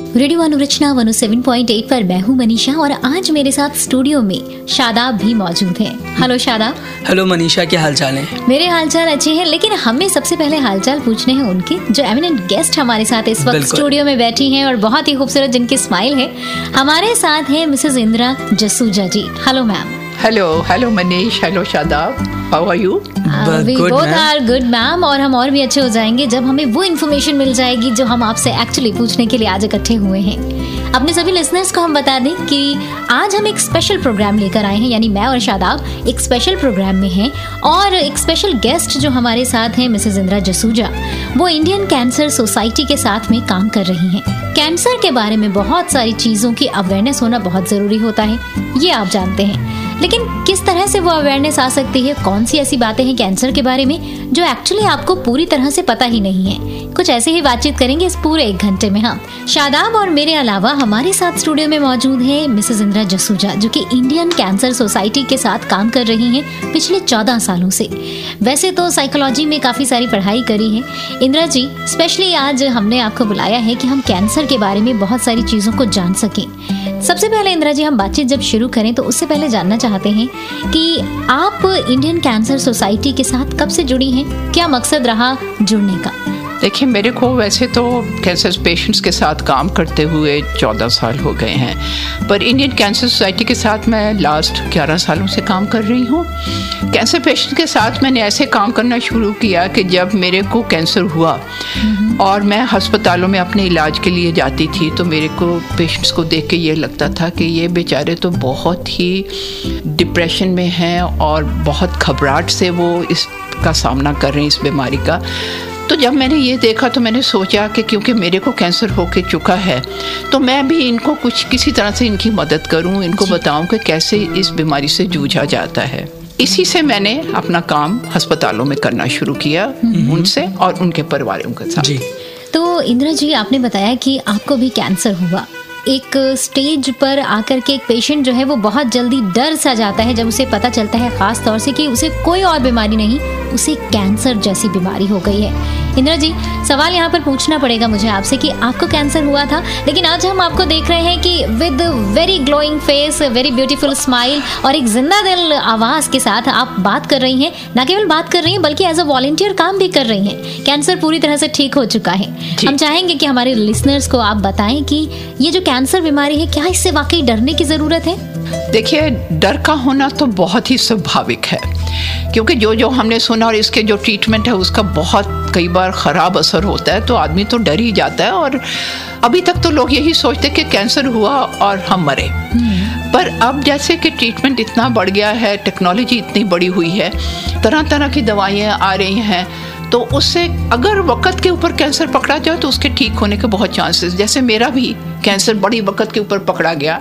Radio अनुरचना 107.8 पर मैं हूँ मनीषा और आज मेरे साथ स्टूडियो में शादाब भी मौजूद हैं। हेलो शादाब। हेलो मनीषा, क्या हालचाल है? मेरे हालचाल अच्छे हैं, लेकिन हमें सबसे पहले हालचाल पूछने हैं उनके जो एमिनेंट गेस्ट हमारे साथ इस वक्त स्टूडियो में बैठी हैं और बहुत ही खूबसूरत जिनकी स्माइल है। हमारे साथ है Mrs Indira Jasuja ji. Hello ma'am. Hello Manish, hello Shadab, how are you? We both are good ma'am, और हम और भी अच्छे हो जाएंगे जब हमें वो इन्फॉर्मेशन मिल जाएगी जो हम आपसे एक्चुअली पूछने के लिए आज इकट्ठे हुए हैं। अपने सभी लिसनर्स को हम बता दें कि आज हम एक स्पेशल प्रोग्राम लेकर आए हैं, यानी मैं और शादाब एक स्पेशल प्रोग्राम में हैं और एक स्पेशल गेस्ट जो हमारे साथ हैं मिसेस इंदिरा जसूजा, वो इंडियन कैंसर सोसाइटी के साथ में काम कर रही हैं। कैंसर के बारे में बहुत सारी चीज़ों की अवेयरनेस होना बहुत ज़रूरी होता है, ये आप जानते हैं, लेकिन किस तरह से वो अवेयरनेस आ सकती है, कौन सी ऐसी बातें हैं कैंसर के बारे में जो एक्चुअली आपको पूरी तरह से पता ही नहीं है, कुछ ऐसे ही बातचीत करेंगे इस पूरे 1 घंटे में हम। शादाब और मेरे अलावा हमारे साथ स्टूडियो में मौजूद है मिसेस इंदिरा जसूजा, जो कि इंडियन कैंसर सोसाइटी के साथ काम कर रही हैं पिछले 14 सालों से। वैसे तो साइकोलॉजी में काफ़ी सारी पढ़ाई करी है इंदिरा जी, स्पेशली आज हमने आपको बुलाया है कि हम कैंसर के बारे में बहुत सारी चीज़ों को जान सकें। सबसे पहले इंदिरा जी, हम बातचीत जब शुरू करें तो उससे पहले जानना चाहते हैं कि आप इंडियन कैंसर सोसाइटी के साथ कब से जुड़ी हैं, क्या मकसद रहा जुड़ने का? देखिए, मेरे को वैसे तो कैंसर पेशेंट्स के साथ काम करते हुए 14 साल हो गए हैं, पर इंडियन कैंसर सोसाइटी के साथ मैं लास्ट 11 सालों से काम कर रही हूँ। कैंसर पेशेंट के साथ मैंने ऐसे काम करना शुरू किया कि जब मेरे को कैंसर हुआ और मैं अस्पतालों में अपने इलाज के लिए जाती थी तो मेरे को पेशेंट्स को देख के ये लगता था कि ये बेचारे तो बहुत ही डिप्रेशन में हैं और बहुत घबराहट से वो इसका सामना कर रहे हैं, इस बीमारी का। तो जब मैंने ये देखा तो मैंने सोचा कि क्योंकि मेरे को कैंसर होके चुका है तो मैं भी इनको किसी तरह से इनकी मदद करूं, इनको बताऊं कि कैसे इस बीमारी से जूझा जाता है। इसी से मैंने अपना काम अस्पतालों में करना शुरू किया उनसे और उनके परिवारों के साथ। तो इंदिरा जी, आपने बताया कि आपको भी कैंसर हुआ। एक स्टेज पर आकर के एक पेशेंट जो है वो बहुत जल्दी डर सा जाता है जब उसे पता चलता है खास तौर से कि उसे कोई और बीमारी नहीं, उसे कैंसर जैसी बीमारी हो गई है। इंदिरा जी, सवाल यहाँ पर पूछना पड़ेगा मुझे आपसे कि आपको कैंसर हुआ था, लेकिन आज हम आपको देख रहे हैं कि with very glowing face, very beautiful smile और एक जिंदा दिल आवाज के साथ आप बात कर रही हैं। ना केवल बात कर रही हैं बल्कि एज अ वॉलंटियर काम भी कर रही हैं। कैंसर पूरी तरह से ठीक हो चुका है। हम चाहेंगे कि हमारे लिसनर्स को आप बताएं कि ये जो कैंसर बीमारी है, क्या इससे वाकई डरने की जरूरत है? देखिए, डर का होना तो बहुत ही स्वाभाविक है, क्योंकि जो हमने सुना और इसके जो ट्रीटमेंट है उसका बहुत कई बार ख़राब असर होता है, तो आदमी तो डर ही जाता है। और अभी तक तो लोग यही सोचते कि कैंसर हुआ और हम मरे, पर अब जैसे कि ट्रीटमेंट इतना बढ़ गया है, टेक्नोलॉजी इतनी बड़ी हुई है, तरह तरह की दवाइयाँ आ रही हैं, तो उससे अगर वक्त के ऊपर कैंसर पकड़ा जाए तो उसके ठीक होने के बहुत चांसेस। जैसे मेरा भी कैंसर बड़ी वक्त के ऊपर पकड़ा गया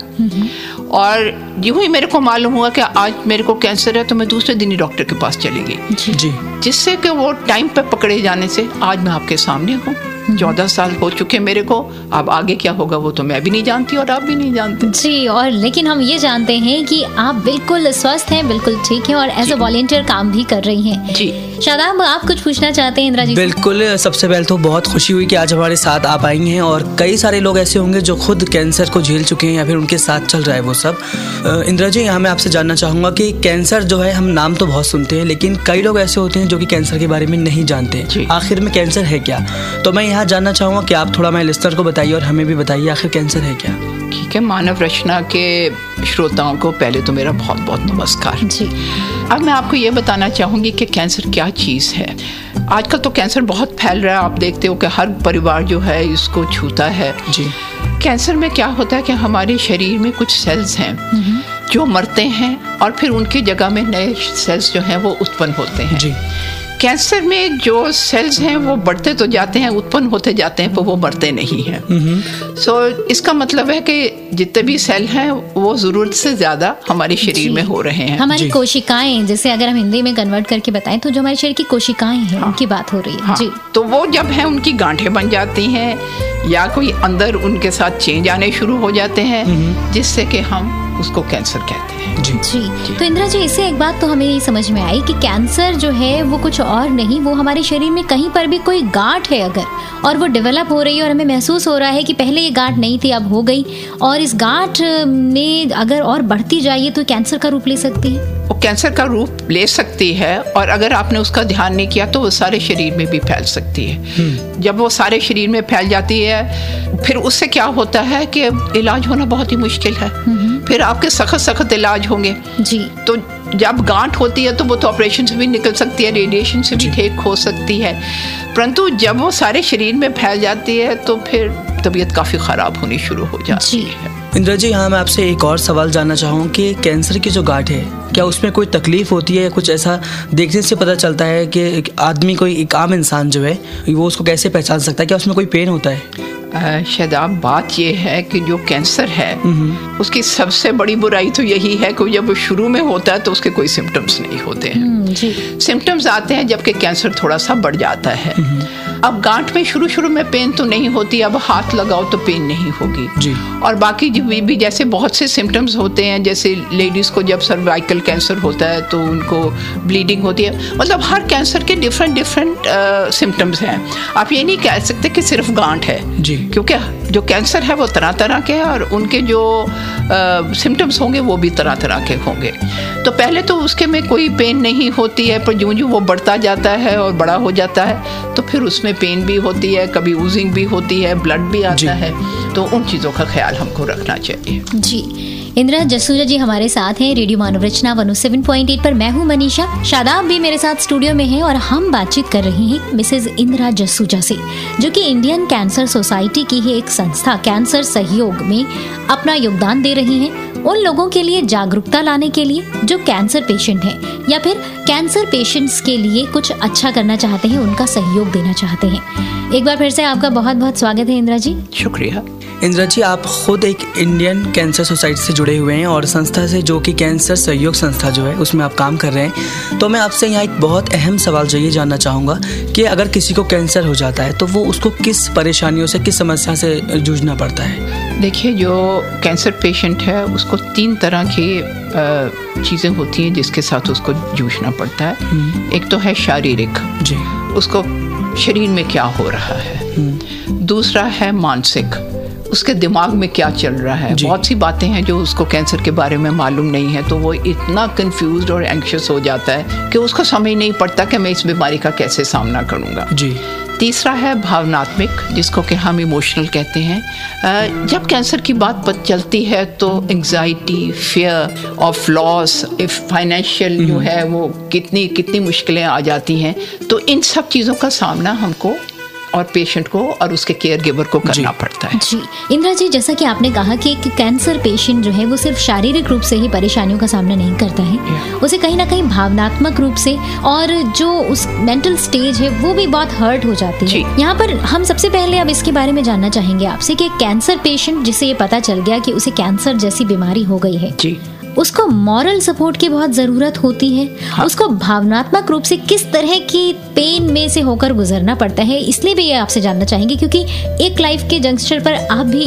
और यूं ही मेरे को मालूम हुआ कि आज मेरे को कैंसर है तो मैं दूसरे दिन ही डॉक्टर के पास चली गई, जिससे कि वो टाइम पे पकड़े जाने से आज मैं आपके सामने हूँ। 14 साल हो चुके मेरे को, अब आगे क्या होगा वो तो मैं भी नहीं जानती और आप भी नहीं जानते जी। और लेकिन हम ये जानते हैं कि आप बिल्कुल स्वस्थ हैं, बिल्कुल ठीक हैं और एज अ वॉलंटियर काम भी कर रही हैं जी। शादाब, आप कुछ पूछना चाहते हैं इंदिरा जी? बिल्कुल, सबसे पहले तो बहुत खुशी हुई कि आज हमारे साथ आप आई हैं और कई सारे लोग ऐसे होंगे जो खुद कैंसर को झेल चुके हैं या फिर उनके साथ चल रहा है वो सब। इंदिरा जी, यहाँ मैं आपसे जानना चाहूँगा कि कैंसर जो है, हम नाम तो बहुत सुनते हैं लेकिन कई लोग ऐसे होते हैं जो कि कैंसर के बारे में नहीं जानते आखिर में कैंसर है क्या। तो मैं यहाँ जानना चाहूँगा कि आप थोड़ा मेरे लिस्टर को बताइए और हमें भी बताइए आखिर कैंसर है क्या। ठीक है, मानव रचना के श्रोताओं को पहले तो मेरा बहुत बहुत नमस्कार जी। अब मैं आपको ये बताना चाहूँगी कि कैंसर क्या चीज़ है। आजकल तो कैंसर बहुत फैल रहा है, आप देखते हो कि हर परिवार जो है इसको छूता है जी। कैंसर में क्या होता है कि हमारे शरीर में कुछ सेल्स हैं जो मरते हैं और फिर उनकी जगह में नए सेल्स जो हैं वो उत्पन्न होते हैं जी। कैंसर में जो सेल्स हैं वो बढ़ते तो जाते हैं, उत्पन्न होते जाते हैं, पर वो मरते नहीं हैं। सो इसका मतलब है कि जितने भी सेल हैं वो ज़रूरत से ज़्यादा हमारे शरीर में हो रहे हैं। हमारी कोशिकाएं, जैसे अगर हम हिंदी में कन्वर्ट करके बताएं तो जो हमारे शरीर की कोशिकाएं हैं उनकी बात हो रही है जी। तो वो जब है उनकी गांठें बन जाती हैं या कोई अंदर उनके साथ चेंज आने शुरू हो जाते हैं, जिससे कि हम उसको कैंसर कहते हैं। जी। तो इंदिरा जी, इससे एक बात तो हमें ये समझ में आई कि कैंसर जो है वो कुछ और नहीं, वो हमारे शरीर में कहीं पर भी कोई गांठ है अगर, और वो डेवलप हो रही है और हमें महसूस हो रहा है कि पहले ये गांठ नहीं थी अब हो गई, और इस गांठ में अगर और बढ़ती जाए तो कैंसर का रूप ले सकती है। वो कैंसर का रूप ले सकती है, और अगर आपने उसका ध्यान नहीं किया तो वो सारे शरीर में भी फैल सकती है। जब वो सारे शरीर में फैल जाती है, फिर उससे क्या होता है कि इलाज होना बहुत ही मुश्किल है। फिर आपके सख्त इलाज होंगे जी। तो जब गांठ होती है तो वो तो ऑपरेशन से भी निकल सकती है, रेडिएशन से भी ठीक हो सकती है, परंतु जब वो सारे शरीर में फैल जाती है तो फिर तबीयत काफ़ी ख़राब होनी शुरू हो जाती है। इंदिरा जी, यहाँ मैं आपसे एक और सवाल जानना चाहूँ कि कैंसर की जो गांठ है, क्या उसमें कोई तकलीफ होती है या कुछ ऐसा देखने से पता चलता है कि आदमी, कोई एक आम इंसान जो है वो उसको कैसे पहचान सकता है? क्या उसमें कोई पेन होता है? शादाब, बात ये है कि जो कैंसर है उसकी सबसे बड़ी बुराई तो यही है कि जब वो शुरू में होता है तो उसके कोई सिम्टम्स नहीं होते हैं। सिम्टम्स आते हैं जबकि कैंसर थोड़ा सा बढ़ जाता है। अब गांठ में शुरू में पेन तो नहीं होती, अब हाथ लगाओ तो पेन नहीं होगी जी। और बाकी भी जैसे बहुत से सिम्टम्स होते हैं, जैसे लेडीज़ को जब सर्वाइकल कैंसर होता है तो उनको ब्लीडिंग होती है। मतलब हर कैंसर के डिफरेंट सिम्टम्स हैं। आप ये नहीं कह सकते कि सिर्फ गांठ है जी, क्योंकि जो कैंसर है वो तरह तरह के हैं और उनके जो सिम्टम्स होंगे वो भी तरह तरह के होंगे। तो पहले तो उसके में कोई पेन नहीं होती है, पर जो वो बढ़ता जाता है और बड़ा हो जाता है तो फिर उसमें पेन भी होती है, कभी ऊजिंग भी होती है, ब्लड भी आता है। तो उन चीज़ों का ख्याल हमको रखना चाहिए जी। इंदिरा जसूजा जी हमारे साथ हैं रेडियो मानव रचना 107.8 पर। मैं हूं मनीषा, शादाब भी मेरे साथ स्टूडियो में हैं और हम बातचीत कर रहे हैं मिसेज इंदिरा जसूजा से, जो कि इंडियन कैंसर सोसाइटी की ही एक संस्था कैंसर सहयोग में अपना योगदान दे रही हैं उन लोगों के लिए जागरूकता लाने के लिए जो कैंसर पेशेंट हैं या फिर कैंसर पेशेंट्स के लिए कुछ अच्छा करना चाहते हैं, उनका सहयोग देना चाहते हैं। एक बार फिर से आपका बहुत बहुत स्वागत है इंदिरा जी। शुक्रिया। इंदिरा जी, आप खुद एक इंडियन कैंसर सोसाइटी से जुड़े हुए हैं और संस्था से जो कि कैंसर सहयोग संस्था जो है उसमें आप काम कर रहे हैं। तो मैं आपसे यहाँ एक बहुत अहम सवाल जो ये जानना चाहूँगा कि अगर किसी को कैंसर हो जाता है तो वो उसको किस परेशानियों से, किस समस्या से जूझना पड़ता है? देखिए, जो कैंसर पेशेंट है उसको 3 तरह की चीज़ें होती हैं जिसके साथ उसको जूझना पड़ता है। एक तो है शारीरिक जी, उसको शरीर में क्या हो रहा है। दूसरा है मानसिक, उसके दिमाग में क्या चल रहा है। बहुत सी बातें हैं जो उसको कैंसर के बारे में मालूम नहीं है, तो वो इतना कंफ्यूज्ड और एंग्शियस हो जाता है कि उसको समझ नहीं पड़ता कि मैं इस बीमारी का कैसे सामना करूँगा जी। तीसरा है भावनात्मक, जिसको कि हम इमोशनल कहते हैं। जब कैंसर की बात पता चलती है तो anxiety, fear of loss, financial जो है वो कितनी मुश्किलें आ जाती हैं। तो इन सब चीज़ों का सामना हमको और पेशेंट को और उसके केयर गिवर को करना पड़ता है जी। इंदिरा जी, जैसा कि आपने कहा कि एक कैंसर पेशेंट जो है वो सिर्फ शारीरिक रूप से ही परेशानियों का सामना नहीं करता है, उसे कहीं ना कहीं भावनात्मक रूप से और जो उस मेंटल स्टेज है वो भी बहुत हर्ट हो जाती है। यहाँ पर हम सबसे पहले अब इसके बारे में जानना चाहेंगे आपसे कि कैंसर पेशेंट जिसे ये पता चल गया कि उसे कैंसर जैसी बीमारी हो गई है जी, उसको मॉरल सपोर्ट की बहुत जरूरत होती है। हाँ। उसको भावनात्मक रूप से किस तरह की पेन में से होकर गुजरना पड़ता है, इसलिए भी ये आपसे जानना चाहेंगे क्योंकि एक लाइफ के जंक्शन पर आप भी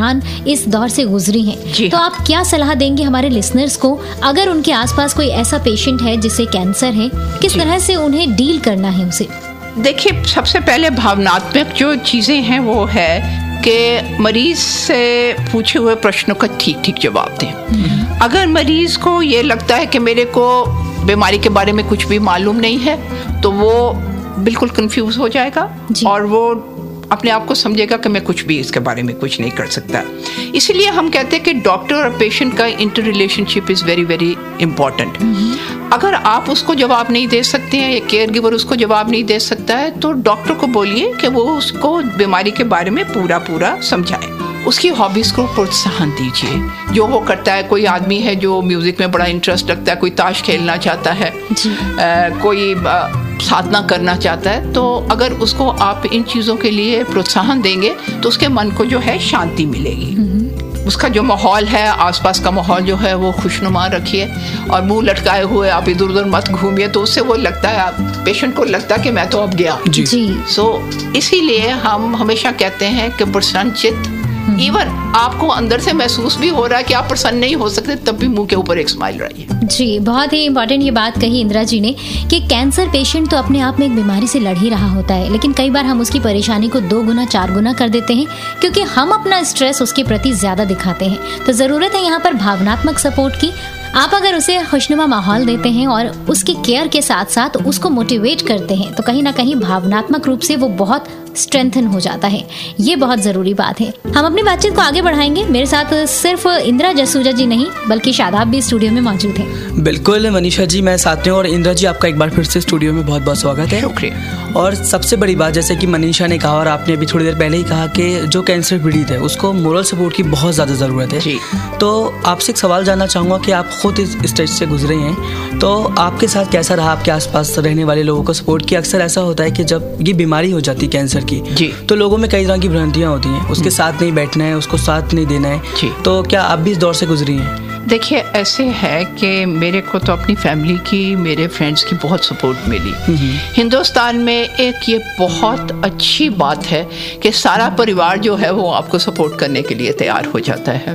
इस दौर से गुजरी हैं। तो आप क्या सलाह देंगे हमारे लिसनर्स को, अगर उनके आसपास कोई ऐसा पेशेंट है जिसे कैंसर है, किस तरह से उन्हें डील करना है उसे? देखिए, सबसे पहले भावनात्मक जो चीजें हैं वो है कि मरीज से पूछे हुए प्रश्नों का ठीक जवाब दें। अगर मरीज को ये लगता है कि मेरे को बीमारी के बारे में कुछ भी मालूम नहीं है तो वो बिल्कुल कंफ्यूज हो जाएगा और वो अपने आप को समझेगा कि मैं कुछ भी इसके बारे में कुछ नहीं कर सकता। इसीलिए हम कहते हैं कि डॉक्टर और पेशेंट का inter relationship is very very important. अगर आप उसको जवाब नहीं दे सकते हैं या केयर गिवर उसको जवाब नहीं दे सकता है तो डॉक्टर को बोलिए कि वो उसको बीमारी के बारे में पूरा समझाए। उसकी हॉबीज़ को प्रोत्साहन दीजिए। जो वो करता है, कोई आदमी है जो म्यूज़िक में बड़ा इंटरेस्ट रखता है, कोई ताश खेलना चाहता है, कोई साधना करना चाहता है, तो अगर उसको आप इन चीज़ों के लिए प्रोत्साहन देंगे तो उसके मन को जो है शांति मिलेगी। उसका जो माहौल है, आसपास का माहौल जो है वो खुशनुमा रखिए और मुंह लटकाए हुए आप इधर उधर मत घूमिए, तो उससे वो लगता है, पेशेंट को लगता है कि मैं तो अब गया जी। इसीलिए हम हमेशा कहते हैं कि प्रसन्नचित्त इवन आपको अंदर से महसूस भी हो रहा है कि आप प्रसन्न नहीं हो सकते, तब भी मुंह के ऊपर एक स्माइल रही है। जी, बहुत ही इंपॉर्टेंट ये बात कही इंदिरा जी ने कि कैंसर पेशेंट तो अपने आप में एक बीमारी से लड़ ही रहा होता है, लेकिन कई बार हम उसकी परेशानी को 2 गुना 4 गुना कर देते हैं क्योंकि हम अपना स्ट्रेस उसके प्रति ज्यादा दिखाते हैं। तो जरूरत है यहाँ पर भावनात्मक सपोर्ट की। आप अगर उसे खुशनुमा माहौल देते हैं और उसकी केयर के साथ साथ उसको मोटिवेट करते हैं तो कहीं ना कहीं भावनात्मक रूप से वो बहुत स्ट्रेंथन हो जाता है। ये बहुत जरूरी बात है। हम अपनी बातचीत को आगे बढ़ाएंगे। मेरे साथ सिर्फ इंदिरा जसूजा जी नहीं बल्कि शादाब भी स्टूडियो में मौजूद है। बिल्कुल मनीषा जी, मैं साथ में, और इंदिरा जी आपका एक बार फिर से स्टूडियो में बहुत बहुत स्वागत है। शुक्रिया। और सबसे बड़ी बात, जैसे कि मनीषा ने कहा और आपने अभी थोड़ी देर पहले ही कहा कि जो कैंसर पीड़ित है उसको मोरल सपोर्ट की बहुत ज़्यादा ज़रूरत है। तो आपसे एक सवाल जानना चाहूँगा कि आप खुद इस स्टेज से गुजरे हैं, तो आपके साथ कैसा रहा आपके आसपास रहने वाले लोगों को सपोर्ट किया? अक्सर ऐसा होता है कि जब ये बीमारी हो जाती है कैंसर की, तो लोगों में कई तरह की भ्रांतियाँ होती हैं, उसके साथ नहीं बैठना है, उसको साथ नहीं देना है। तो क्या आप भी इस दौर से गुजरी हैं? देखिए, ऐसे है कि मेरे को तो अपनी फैमिली की, मेरे फ्रेंड्स की बहुत सपोर्ट मिली। हिंदुस्तान में एक ये बहुत अच्छी बात है कि सारा परिवार जो है वो आपको सपोर्ट करने के लिए तैयार हो जाता है।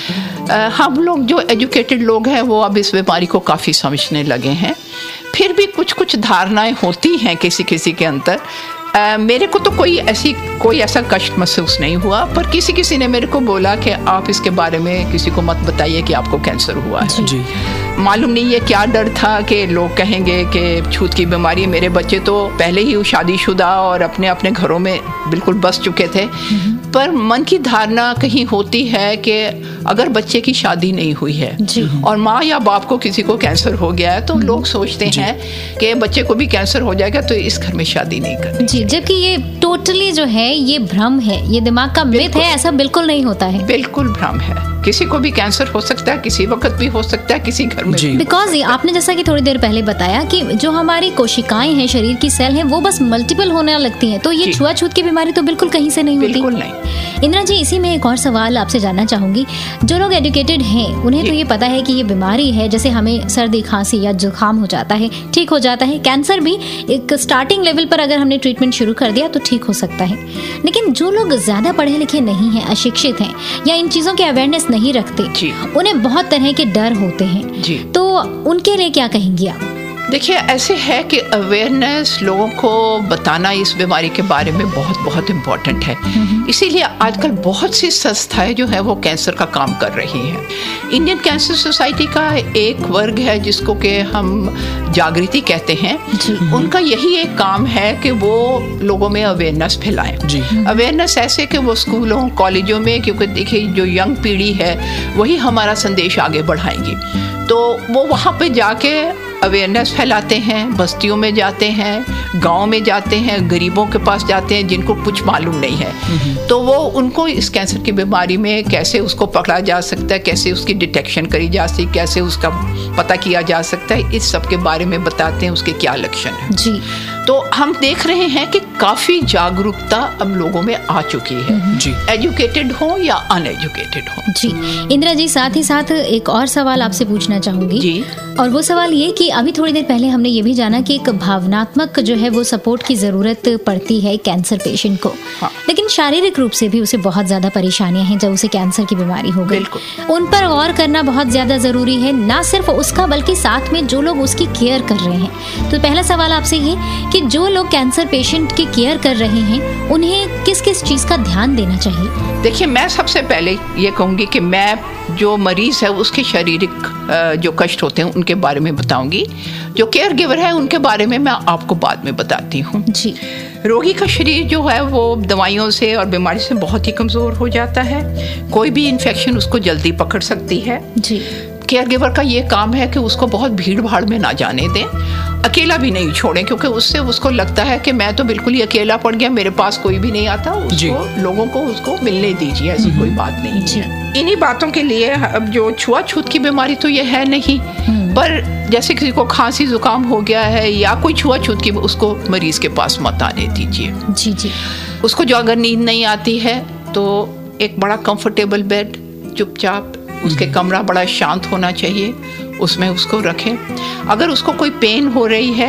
हम लोग जो एजुकेटेड लोग हैं वो अब इस बीमारी को काफ़ी समझने लगे हैं। फिर भी कुछ कुछ धारणाएं होती हैं किसी किसी के अंदर। मेरे को तो कोई ऐसा कष्ट महसूस नहीं हुआ, पर किसी ने मेरे को बोला कि आप इसके बारे में किसी को मत बताइए कि आपको कैंसर हुआ है। जी। मालूम नहीं ये क्या डर था कि लोग कहेंगे कि छूत की बीमारी है। मेरे बच्चे तो पहले ही शादीशुदा और अपने अपने घरों में बिल्कुल बस चुके थे, पर मन की धारणा कहीं होती है कि अगर बच्चे की शादी नहीं हुई है और माँ या बाप को किसी को कैंसर हो गया है तो लोग सोचते हैं कि बच्चे को भी कैंसर हो जाएगा तो इस घर में शादी नहीं करनी। जी, जबकि ये टोटली जो है ये भ्रम है, ये दिमाग का मिथ है। ऐसा बिल्कुल नहीं होता है, बिल्कुल भ्रम है। किसी को भी कैंसर हो सकता है, किसी वक्त भी हो सकता है, किसी घर में। बिकॉज आपने जैसा कि थोड़ी देर पहले बताया कि जो हमारी कोशिकाएं हैं, शरीर की सेल हैं, वो बस मल्टीपल होने लगती हैं, तो ये छुआछूत की बीमारी तो बिल्कुल कहीं से नहीं होती। बिल्कुल नहीं। इंदिरा जी, इसी में एक और सवाल आपसे जानना चाहूंगी। जो लोग एजुकेटेड हैं उन्हें तो ये पता है कि ये बीमारी है, जैसे हमें सर्दी खांसी या जुकाम हो जाता है, ठीक हो जाता है। कैंसर भी एक स्टार्टिंग लेवल पर अगर हमने ट्रीटमेंट शुरू कर दिया तो ठीक हो सकता है। लेकिन जो लोग ज्यादा पढ़े लिखे नहीं हैं, अशिक्षित हैं या इन चीजों की अवेयरनेस नहीं रखते, उन्हें बहुत तरह के डर होते हैं, तो उनके लिए क्या कहेंगी आप? देखिए, ऐसे है कि अवेयरनेस लोगों को बताना इस बीमारी के बारे में बहुत बहुत इम्पोर्टेंट है। इसीलिए आजकल बहुत सी संस्थाएं जो है वो कैंसर का काम कर रही हैं। इंडियन कैंसर सोसाइटी का एक वर्ग है जिसको कि हम जागृति कहते हैं। उनका यही एक काम है कि वो लोगों में अवेयरनेस फैलाएं। अवेयरनेस ऐसे कि वो स्कूलों कॉलेजों में, क्योंकि देखिए जो यंग पीढ़ी है वही हमारा संदेश आगे बढ़ाएंगी, तो वो वहाँ पे जाके अवेयरनेस फैलाते हैं, बस्तियों में जाते हैं, गांव में जाते हैं, गरीबों के पास जाते हैं जिनको कुछ मालूम नहीं है, तो वो उनको इस कैंसर की बीमारी में कैसे उसको पकड़ा जा सकता है, कैसे उसकी डिटेक्शन करी जा सकती है, कैसे उसका पता किया जा सकता है, इस सब के बारे में बताते हैं, उसके क्या लक्षण हैं। जी। तो हम देख रहे हैं कि काफ़ी जागरूकता अब लोगों में आ चुकी है, जी, एजुकेटेड हो या अनएजुकेटेड हो। जी इंदिरा जी, साथ ही साथ एक और सवाल आपसे पूछना चाहूँगी जी। और वो सवाल ये कि अभी थोड़ी देर पहले हमने ये भी जाना कि एक भावनात्मक जो है वो सपोर्ट की ज़रूरत पड़ती है कैंसर पेशेंट को, लेकिन शारीरिक रूप से भी उसे बहुत ज़्यादा परेशानियां हैं जब उसे कैंसर की बीमारी हो गई। उन पर गौर करना बहुत ज़्यादा ज़रूरी है, ना सिर्फ उसका बल्कि साथ में जो लोग उसकी केयर कर रहे हैं। तो पहला सवाल आपसे ये कि जो लोग कैंसर पेशेंट की केयर कर रहे हैं उन्हें किस किस चीज़ का ध्यान देना चाहिए? देखिए, मैं सबसे पहले ये कहूँगी कि मैं जो मरीज़ है उसके शारीरिक जो कष्ट होते हैं उनके बारे में बताऊंगी। जो केयर गिवर है उनके बारे में मैं आपको बाद में बताती हूँ। जी। रोगी का शरीर जो है वो दवाइयों से और बीमारी से बहुत ही कमज़ोर हो जाता है, कोई भी इन्फेक्शन उसको जल्दी पकड़ सकती है। जी। केयर गिवर का ये काम है कि उसको बहुत भीड़ भाड़ में ना जाने दें, अकेला भी नहीं छोड़ें, क्योंकि उससे उसको लगता है कि मैं तो बिल्कुल ही अकेला पड़ गया, मेरे पास कोई भी नहीं आता। उसको लोगों को उसको मिलने दीजिए, ऐसी कोई बात नहीं है। इन्हीं बातों के लिए अब जो छुआछूत की बीमारी तो ये है नहीं, पर जैसे किसी को खांसी जुकाम हो गया है या कोई छुआछूत की, उसको मरीज के पास मत आने दीजिए। जी जी। उसको जो अगर नींद नहीं आती है तो एक बड़ा कंफर्टेबल बेड, चुपचाप उसके कमरा बड़ा शांत होना चाहिए, उसमें उसको रखें। अगर उसको कोई पेन हो रही है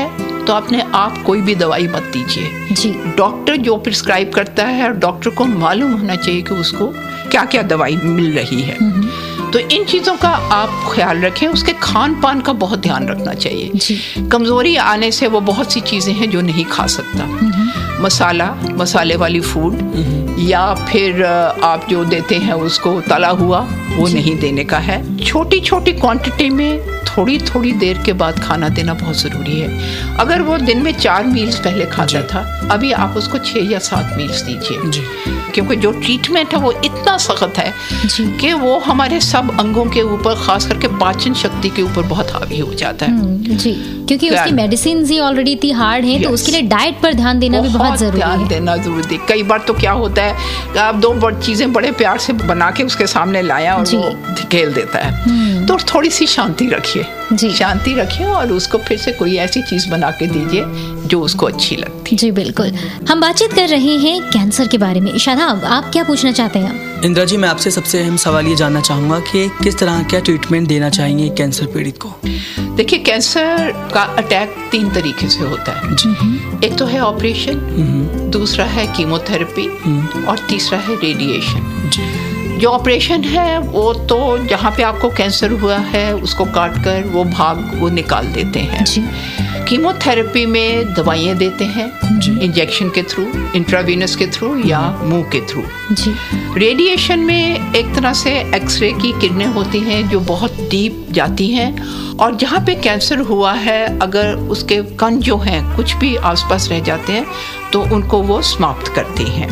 तो अपने आप कोई भी दवाई मत दीजिए जी। डॉक्टर जो प्रिस्क्राइब करता है, डॉक्टर को मालूम होना चाहिए कि उसको क्या क्या दवाई मिल रही है। तो इन चीज़ों का आप ख्याल रखें। उसके खान पान का बहुत ध्यान रखना चाहिए जी। कमज़ोरी आने से वो बहुत सी चीज़ें हैं जो नहीं खा सकता। मसाले वाली फूड या फिर आप जो देते हैं उसको तला हुआ वो नहीं देने का है। छोटी छोटी क्वांटिटी में थोड़ी थोड़ी देर के बाद खाना देना बहुत ज़रूरी है। अगर वो दिन में 4 मील्स पहले खाता था, अभी आप उसको 6 या 7 मील्स दीजिए, क्योंकि जो ट्रीटमेंट है वो इतना सख्त है कि वो हमारे सब अंगों के ऊपर, खास करके पाचन शक्ति के ऊपर बहुत हावी हो जाता है जी। क्योंकि उसकी मेडिसिन ही ऑलरेडी इतनी हार्ड है, तो उसके लिए डाइट पर ध्यान देना भी बहुत जरूरी है। ध्यान देना जरूरी है। कई बार तो क्या होता है, आप 2 चीजें बड़े प्यार से बना के उसके सामने लाया और वो ढकेल देता है। तो थोड़ी सी शांति रखिए, शांति रखिए और उसको फिर से कोई ऐसी चीज बना के दीजिए जो उसको अच्छी लगती है। जी बिल्कुल। हम बातचीत कर रहे हैं कैंसर के बारे में। शादाब, आप क्या पूछना चाहते हैं? इंदिरा जी, मैं आपसे सबसे अहम सवाल ये जानना चाहूँगा कि किस तरह का ट्रीटमेंट देना चाहिए कैंसर पीड़ित को? देखिए, कैंसर का अटैक 3 तरीके से होता है। एक तो है ऑपरेशन, दूसरा है कीमोथेरेपी और तीसरा है रेडिएशन। जो ऑपरेशन है वो तो जहाँ पे आपको कैंसर हुआ है उसको काट कर वो भाग वो निकाल देते हैं। कीमोथेरेपी में दवाइयाँ देते हैं इंजेक्शन के थ्रू, इंट्रावीनस के थ्रू या मुंह के थ्रू। रेडिएशन में एक तरह से एक्सरे की किरणें होती हैं जो बहुत डीप जाती हैं और जहाँ पे कैंसर हुआ है अगर उसके कण जो हैं कुछ भी आसपास रह जाते हैं तो उनको वो समाप्त करती हैं।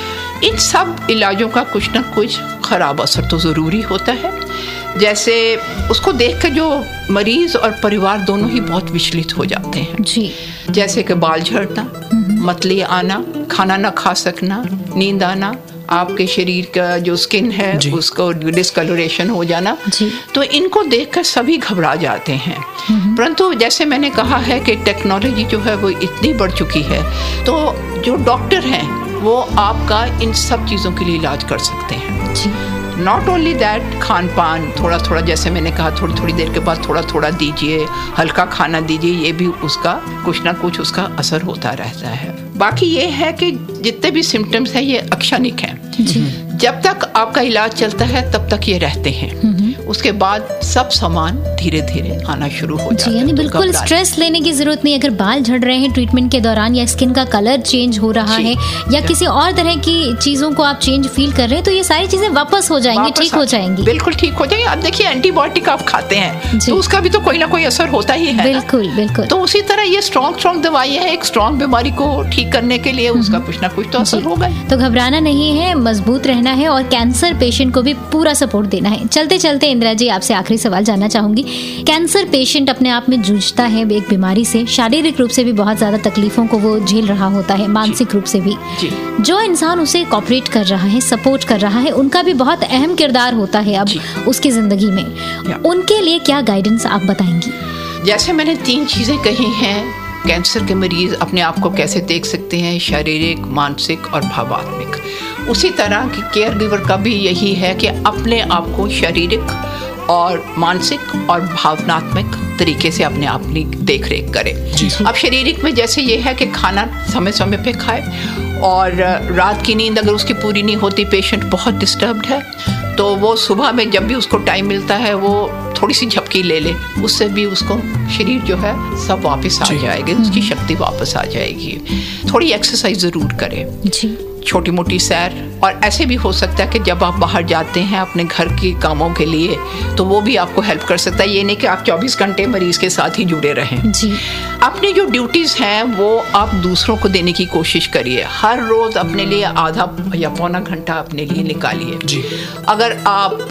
इन सब इलाजों का कुछ ना कुछ खराब असर तो ज़रूरी होता है। जैसे उसको देखकर जो मरीज और परिवार दोनों ही बहुत विचलित हो जाते हैं जी। जैसे कि बाल झड़ना, मतली आना, खाना ना खा सकना, नींद आना, आपके शरीर का जो स्किन है उसको डिस्कलरेशन हो जाना। तो इनको देखकर सभी घबरा जाते हैं। परंतु जैसे मैंने कहा है कि टेक्नोलॉजी जो है वो इतनी बढ़ चुकी है तो जो डॉक्टर हैं वो आपका इन सब चीज़ों के लिए इलाज कर सकते हैं। नॉट ओनली दैट, खान पान थोड़ा थोड़ा, जैसे मैंने कहा, थोड़ी थोड़ी देर के बाद थोड़ा थोड़ा दीजिए, हल्का खाना दीजिए, ये भी उसका कुछ ना कुछ उसका असर होता रहता है। बाकी ये है कि जितने भी सिम्टम्स हैं ये अक्षणिक हैं। जब तक आपका इलाज चलता है तब तक ये रहते हैं, उसके बाद सब सामान धीरे धीरे आना शुरू हो जाता है। यानी बिल्कुल स्ट्रेस लेने की जरूरत नहीं। अगर बाल झड़ रहे हैं ट्रीटमेंट के दौरान या स्किन का कलर चेंज हो रहा है या किसी और तरह की चीजों को आप चेंज फील कर रहे हैं तो ये सारी चीजें वापस हो जाएंगी, ठीक हो जाएंगी। बिल्कुल ठीक हो जाएंगी। अब देखिए, एंटीबायोटिक आप खाते हैं तो उसका भी तो कोई ना कोई असर होता ही है। बिल्कुल बिल्कुल। तो उसी तरह ये स्ट्रॉन्ग दवाइयाँ हैं, एक स्ट्रॉन्ग बीमारी को ठीक करने के लिए उसका कुछ ना कुछ तो असर होगा। तो घबराना नहीं है, मजबूत रहना है और कैंसर पेशेंट को भी पूरा सपोर्ट देना है। चलते चलते इंदिरा जी, आपसे आखिरी सवाल जानना चाहूंगी। कैंसर पेशेंट अपने आप में जूझता है एक बीमारी से, शारीरिक रूप से भी बहुत ज्यादा तकलीफों को वो झेल रहा होता है, मानसिक रूप से भी। जो इंसान उसे कोऑपरेट कर रहा है, सपोर्ट कर रहा है, उनका भी बहुत अहम किरदार होता है अब उसकी जिंदगी में। उनके लिए क्या गाइडेंस आप बताएंगी? जैसे मैंने 3 चीजें कही हैं, कैंसर के मरीज अपने आप को कैसे देख सकते हैं, शारीरिक, मानसिक और भावात्मक। उसी तरह की केयर गिवर का भी यही है कि अपने आप को शारीरिक और मानसिक और भावनात्मक तरीके से अपने आप की देख रेख करें। अब शारीरिक में जैसे ये है कि खाना समय समय पे खाए और रात की नींद अगर उसकी पूरी नहीं होती, पेशेंट बहुत डिस्टर्ब्ड है, तो वो सुबह में जब भी उसको टाइम मिलता है वो थोड़ी सी झपकी ले ले, उससे भी उसको शरीर जो है सब वापस आ जाएगी, उसकी शक्ति वापस आ जाएगी। थोड़ी एक्सरसाइज ज़रूर करें, छोटी मोटी सैर। और ऐसे भी हो सकता है कि जब आप बाहर जाते हैं अपने घर के कामों के लिए तो वो भी आपको हेल्प कर सकता है। ये नहीं कि आप 24 घंटे मरीज के साथ ही जुड़े रहें जी। अपनी जो ड्यूटीज़ हैं वो आप दूसरों को देने की कोशिश करिए। हर रोज़ अपने लिए आधा या पौना घंटा अपने लिए निकालिए। अगर आप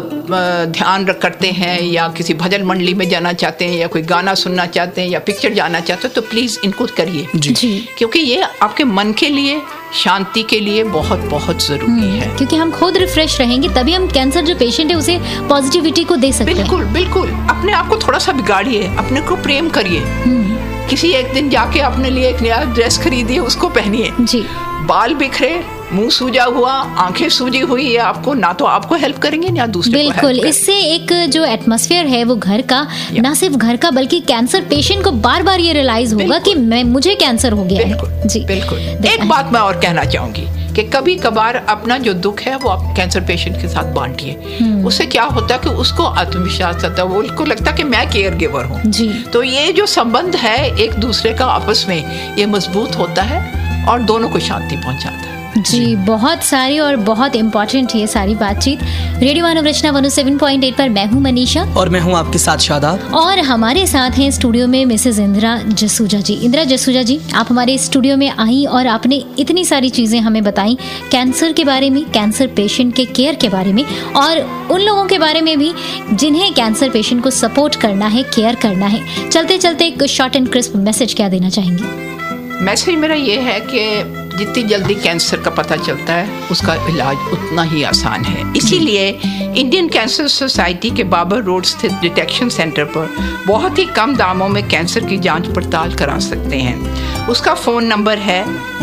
ध्यान करते हैं या किसी भजन मंडली में जाना चाहते हैं या कोई गाना सुनना चाहते हैं या पिक्चर जाना चाहते हैं तो प्लीज़ इनको करिए, क्योंकि ये आपके मन के लिए, शांति के लिए बहुत बहुत जरूरी है। क्योंकि हम खुद रिफ्रेश रहेंगे तभी हम कैंसर जो पेशेंट है उसे पॉजिटिविटी को दे सकते हैं। बिल्कुल बिल्कुल। अपने आप को थोड़ा सा बिगाड़िए, अपने को प्रेम करिए। किसी एक दिन जाके अपने लिए एक नया ड्रेस खरीदिए, उसको पहनिए। बाल बिखरे मुंह सूजा हुआ, आंखें सूजी हुई, ये आपको ना तो आपको हेल्प करेंगे ना दूसरे को हेल्प बिल्कुल, करेंगे। इससे एक जो एटमॉस्फेयर है वो घर का, ना सिर्फ घर का बल्कि कैंसर पेशेंट को बार बार ये रियलाइज होगा कि मुझे कैंसर हो गया है। जी बिल्कुल। एक बात मैं और कहना चाहूंगी कि कभी कभार अपना जो दुख है वो आप कैंसर पेशेंट के साथ बांटिए। उससे क्या होता है कि उसको आत्मविश्वास आता है, वो उसको लगता है कि मैं केयर गिवर हूँ। तो ये जो संबंध है एक दूसरे का आपस में, ये मजबूत होता है और दोनों को शांति पहुंचाता है। जी, बहुत सारी और बहुत इम्पोर्टेंट ये सारी बातचीत। रेडियो मानव रचना 107.8 पर मैं हूँ मनीषा और मैं हूँ आपके साथ शादाब, और हमारे साथ हैं स्टूडियो में मिसेस इंदिरा जसूजा जी। इंदिरा जसूजा जी, आप हमारे स्टूडियो में आई और आपने इतनी सारी चीज़ें हमें बताई कैंसर के बारे में, कैंसर पेशेंट के केयर के बारे में, और उन लोगों के बारे में भी जिन्हें कैंसर पेशेंट को सपोर्ट करना है, केयर करना है। चलते चलते एक शॉर्ट एंड क्रिस्प मैसेज क्या देना चाहेंगी? मैसेज मेरा ये है कि जितनी जल्दी कैंसर का पता चलता है उसका इलाज उतना ही आसान है। इसीलिए इंडियन कैंसर सोसाइटी के बाबर रोड स्थित डिटेक्शन सेंटर पर बहुत ही कम दामों में कैंसर की जांच पड़ताल करा सकते हैं। उसका फ़ोन नंबर है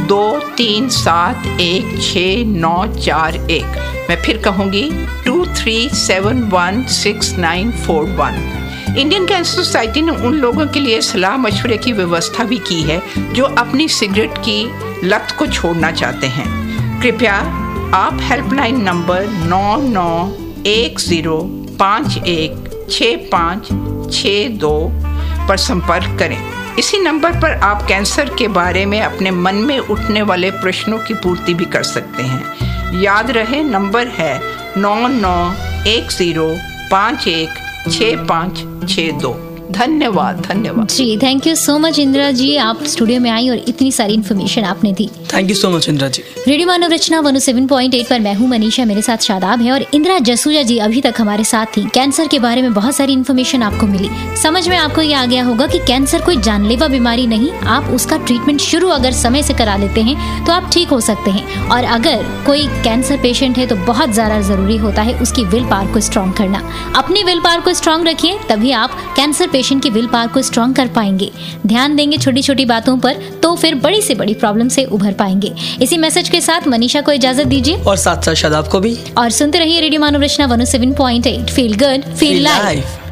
23716941। मैं फिर कहूँगी 23716941। इंडियन कैंसर सोसाइटी ने उन लोगों के लिए सलाह मशवरे की व्यवस्था भी की है जो अपनी सिगरेट की लत को छोड़ना चाहते हैं। कृपया आप हेल्पलाइन नंबर 9910516562 पर संपर्क करें। इसी नंबर पर आप कैंसर के बारे में अपने मन में उठने वाले प्रश्नों की पूर्ति भी कर सकते हैं। याद रहे, नंबर है 9910516562। धन्यवाद। जी, thank you so much Indira ji, आप स्टूडियो में आई और इतनी सारी इन्फॉर्मेशन आपने दी। Thank you so much Indira ji. Radio Manav Rachna 107.8 पर मैं हूँ मनीषा, मेरे साथ शादाब है, और इंदिरा जसूजा जी अभी तक हमारे साथ थी। कैंसर के बारे में बहुत सारी इन्फॉर्मेशन आपको मिली। समझ में आपको ये आ गया होगा कि कैंसर कोई जानलेवा बीमारी नहीं, आप उसका ट्रीटमेंट शुरू अगर समय से करा लेते हैं तो आप ठीक हो सकते हैं। और अगर कोई कैंसर पेशेंट है तो बहुत ज़्यादा ज़रूरी होता है उसकी विल पावर को स्ट्रॉन्ग करना। अपनी विल पावर को स्ट्रॉन्ग रखिए, तभी आप कैंसर पेशेंट की विल पावर को स्ट्रॉन्ग कर पाएंगे। ध्यान देंगे छोटी छोटी बातों पर तो फिर बड़ी से बड़ी प्रॉब्लम से उभर पाएंगे। इसी मैसेज के साथ मनीषा को इजाजत दीजिए और साथ साथ शादाब को भी, और सुनते रहिए radio Manav Rachna 107.8। Feel good, feel life.